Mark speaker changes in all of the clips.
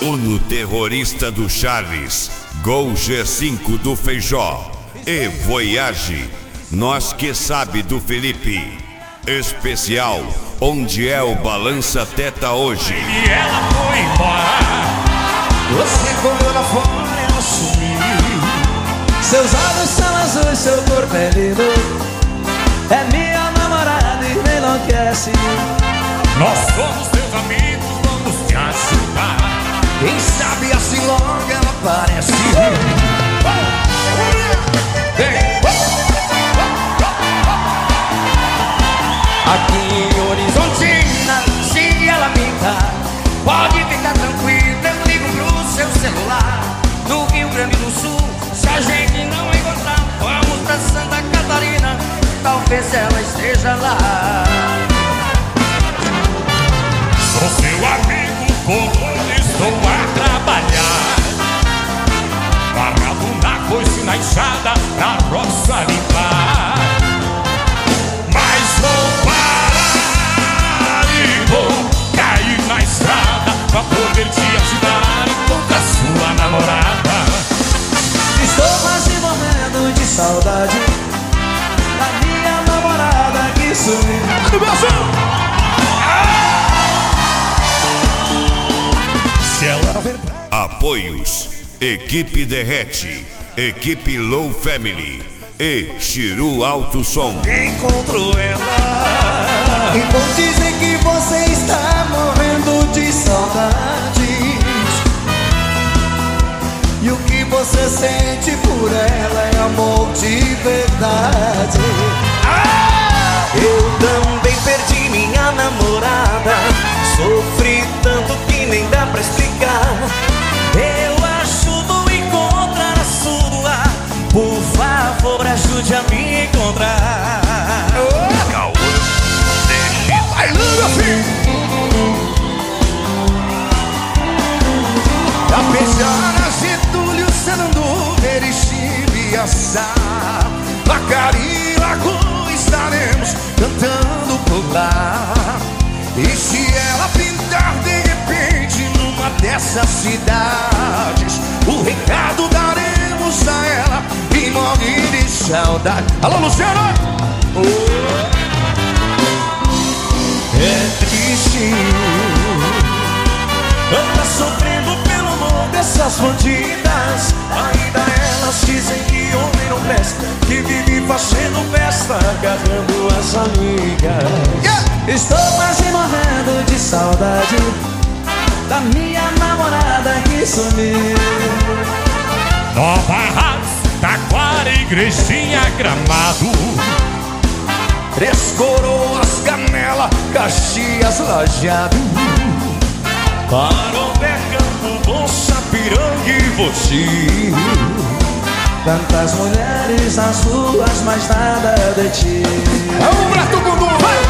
Speaker 1: Uno terrorista do Charles, Gol G5 do Feijó e Voyage, Nós Que Sabe do Felipe. Especial, onde é o Balança Teta hoje?
Speaker 2: E ela foi embora. Você correu lá fora e ela sumiu.
Speaker 3: Seus olhos são azuis, seu corpo é lindo. É minha namorada e me enlouquece.
Speaker 2: Nós somos teus amigos, vamos te ajudar.
Speaker 3: Quem sabe assim logo ela aparece. Aqui em Horizontina, se ela pintar, pode ficar tranquilo, eu ligo pro seu celular. No Rio Grande do Sul, se a gente não encontrar, vamos pra Santa Catarina, talvez ela esteja lá.
Speaker 2: Sou seu amigo, como estou a trabalhar. Parado na coice, na enxada, na roça limpar. Mas vou parar e vou cair na estrada pra poder te ajudar contra a sua namorada.
Speaker 3: Estou quase morrendo de saudade da minha namorada que sumiu.
Speaker 1: Apoios: Equipe Derrete, Equipe Low Family e Chiru Alto Som.
Speaker 2: Encontro ela.
Speaker 3: E vou dizer que você está morrendo de saudade. E o que você sente por ela é amor de verdade. Eu também perdi minha namorada. Sofri tanto que nem dá pra explicar. Eu ajudo a encontrar a sua. Por favor, ajude a me encontrar.
Speaker 2: Caô, deixe bailando assim.
Speaker 3: Tapejara, Getúlio, Sanandu, Erechim, Assá, Pacari, Lagoa, estaremos cantando por lá. E se ela pintar de repente numa dessas cidades, o recado daremos a ela e morre de saudade. Alô, Luciano! É triste, anda sofrendo pelo amor dessas bandidas. Ainda elas dizem que homem não presta, que vive fazendo festa, agarrando as amigas. Estou quase morrendo de saudade da minha namorada que sumiu.
Speaker 2: Nova Raça, Taquara, Igrejinha, Gramado,
Speaker 3: Três Coroas, Canela, Caxias, Lajeado,
Speaker 2: Parobé, Campo Bom, Sapiranga e Voci.
Speaker 3: tantas mulheres nas ruas, mas nada de ti.
Speaker 2: É um prato com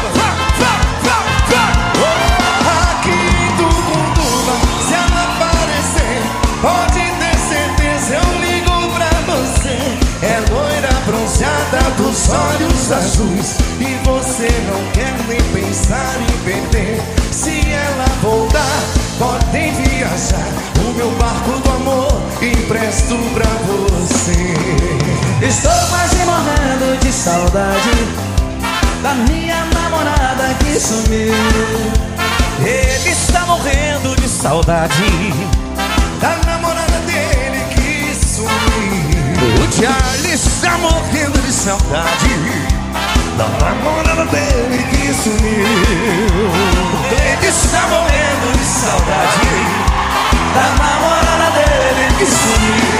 Speaker 3: Aqui em Tucunduva, se ela aparecer, pode ter certeza, eu ligo pra você. É loira bronzeada dos olhos azuis, e você não quer nem pensar em perder. Se ela voltar, podem viajar, o meu barco do amor empresto pra você. Estou quase morrendo de saudade da minha namorada que sumiu.
Speaker 2: Ele está morrendo de saudade
Speaker 3: Da namorada dele que sumiu.
Speaker 2: O Charles está morrendo de saudade
Speaker 3: Da namorada dele que sumiu.
Speaker 2: Ele está morrendo de saudade
Speaker 3: Da namorada dele que sumiu.